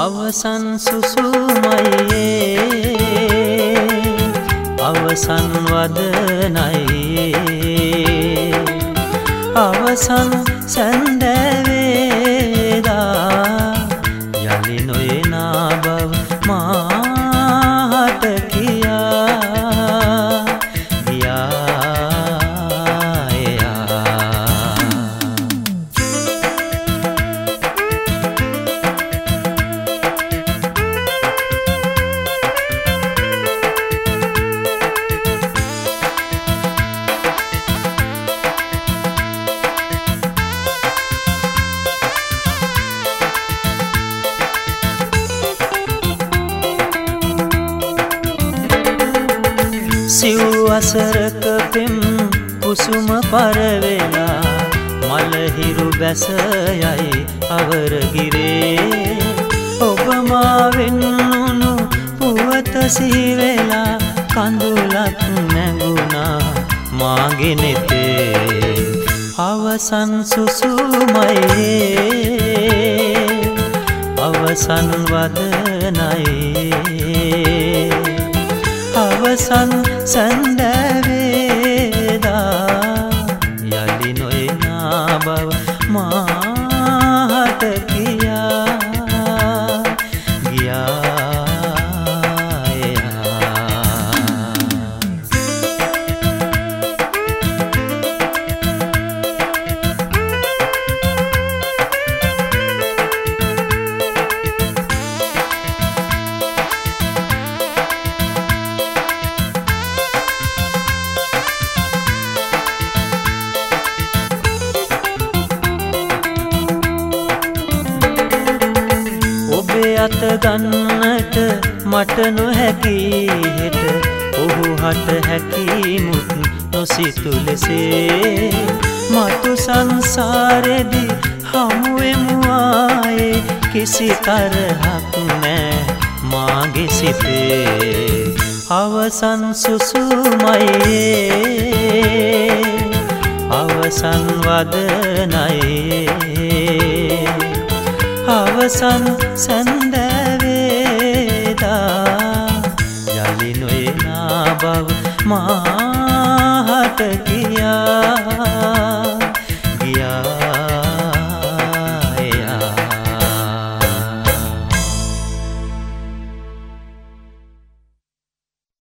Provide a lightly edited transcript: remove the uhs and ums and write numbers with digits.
අවසන් සුසුමයේ අවසන් වදනයේ අවසන් සැන්දවේදා යලි නොයනා බව මාහට කියා සිව් අසරක පෙම් කුසුම පරවෙලා මලහිරු බැස යයි අවරගිරේ ඔබ මාවෙන්නුණු පුවත සිහිවෙලා කඳුලක් නැගුණා මාගේ නෙතේ අවසන් සුසුමයේ අවසන් වදනයේ අවසන් සැන්දවේදා යලි නොයනා බව මාහට කියා අත ගන්නට මට නොහැකි හෙට ඔහු හට හැකිමුත් නොසිතු ලෙසේ මතු සංසාරෙදි හමුවෙමු ආයේ කිසි තරහක් නෑ මාගේ සිතේ අවසන් සුසුමයේ අවසන් වදනයේ අවසන් සැන්දවේදා යලි නොයනා බව මාහට කියා